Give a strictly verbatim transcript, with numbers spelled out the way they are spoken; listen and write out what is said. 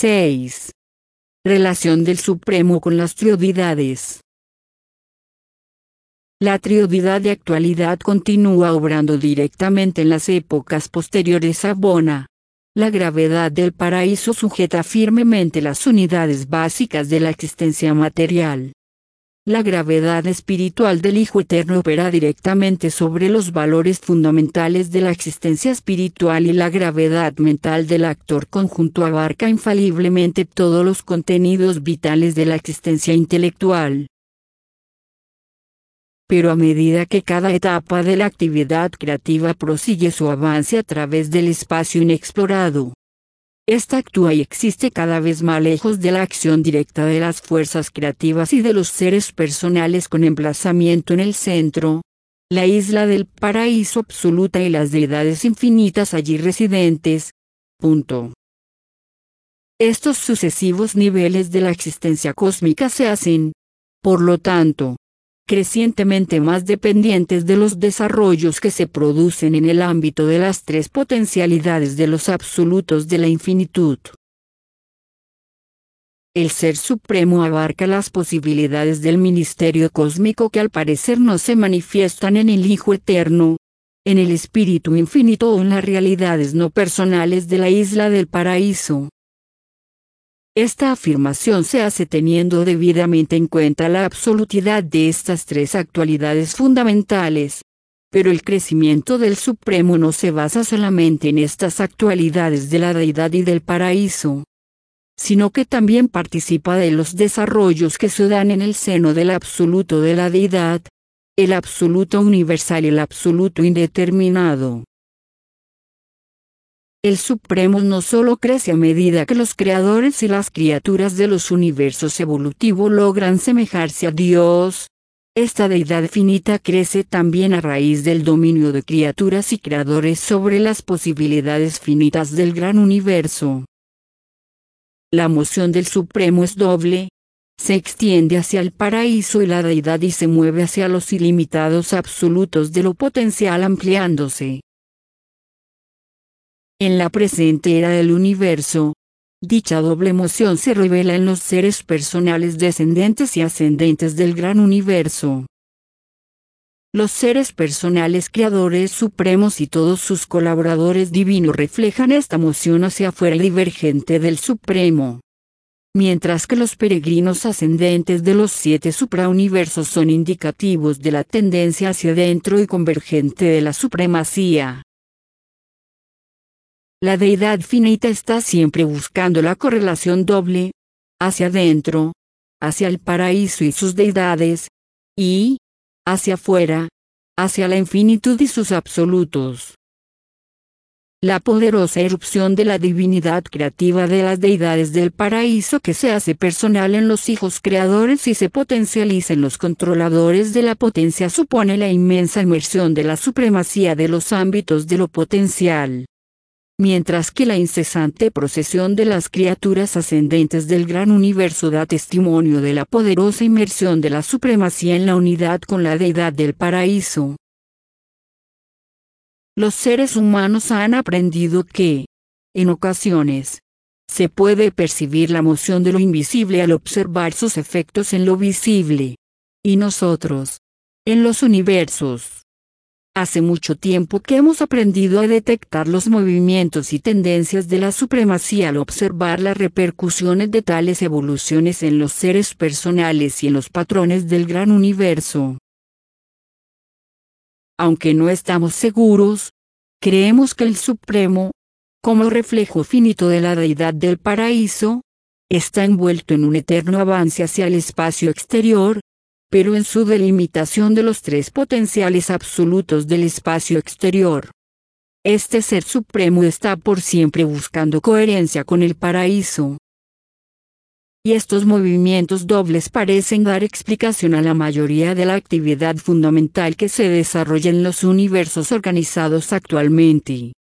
seis. Relación del Supremo con las triodidades. La triodidad de actualidad continúa obrando directamente en las épocas posteriores a Bona. La gravedad del paraíso sujeta firmemente las unidades básicas de la existencia material. La gravedad espiritual del Hijo Eterno opera directamente sobre los valores fundamentales de la existencia espiritual y la gravedad mental del actor conjunto abarca infaliblemente todos los contenidos vitales de la existencia intelectual. Pero a medida que cada etapa de la actividad creativa prosigue su avance a través del espacio inexplorado, esta actúa y existe cada vez más lejos de la acción directa de las fuerzas creativas y de los seres personales con emplazamiento en el centro, la isla del paraíso absoluta y las deidades infinitas allí residentes. Punto. Estos sucesivos niveles de la existencia cósmica se hacen, por lo tanto, crecientemente más dependientes de los desarrollos que se producen en el ámbito de las tres potencialidades de los absolutos de la infinitud. El Ser Supremo abarca las posibilidades del ministerio cósmico que al parecer no se manifiestan en el Hijo Eterno, en el Espíritu Infinito o en las realidades no personales de la isla del paraíso. Esta afirmación se hace teniendo debidamente en cuenta la absolutidad de estas tres actualidades fundamentales. Pero el crecimiento del Supremo no se basa solamente en estas actualidades de la deidad y del paraíso, sino que también participa de los desarrollos que se dan en el seno del absoluto de la deidad, el absoluto universal y el absoluto indeterminado. El Supremo no solo crece a medida que los creadores y las criaturas de los universos evolutivos logran semejarse a Dios. Esta deidad finita crece también a raíz del dominio de criaturas y creadores sobre las posibilidades finitas del gran universo. La moción del Supremo es doble. Se extiende hacia el paraíso y la deidad y se mueve hacia los ilimitados absolutos de lo potencial ampliándose. En la presente era del universo, dicha doble moción se revela en los seres personales descendentes y ascendentes del gran universo. Los seres personales creadores supremos y todos sus colaboradores divinos reflejan esta moción hacia afuera divergente del Supremo. Mientras que los peregrinos ascendentes de los siete suprauniversos son indicativos de la tendencia hacia adentro y convergente de la supremacía. La deidad finita está siempre buscando la correlación doble, hacia adentro, hacia el paraíso y sus deidades, y, hacia afuera, hacia la infinitud y sus absolutos. La poderosa erupción de la divinidad creativa de las deidades del paraíso que se hace personal en los hijos creadores y se potencializa en los controladores de la potencia supone la inmensa inmersión de la supremacía de los ámbitos de lo potencial. Mientras que la incesante procesión de las criaturas ascendentes del gran universo da testimonio de la poderosa inmersión de la supremacía en la unidad con la deidad del paraíso. Los seres humanos han aprendido que, en ocasiones, se puede percibir la moción de lo invisible al observar sus efectos en lo visible. Y nosotros, en los universos, hace mucho tiempo que hemos aprendido a detectar los movimientos y tendencias de la supremacía al observar las repercusiones de tales evoluciones en los seres personales y en los patrones del gran universo. Aunque no estamos seguros, creemos que el Supremo, como reflejo finito de la deidad del paraíso, está envuelto en un eterno avance hacia el espacio exterior, pero en su delimitación de los tres potenciales absolutos del espacio exterior. Este Ser Supremo está por siempre buscando coherencia con el paraíso. Y estos movimientos dobles parecen dar explicación a la mayoría de la actividad fundamental que se desarrolla en los universos organizados actualmente.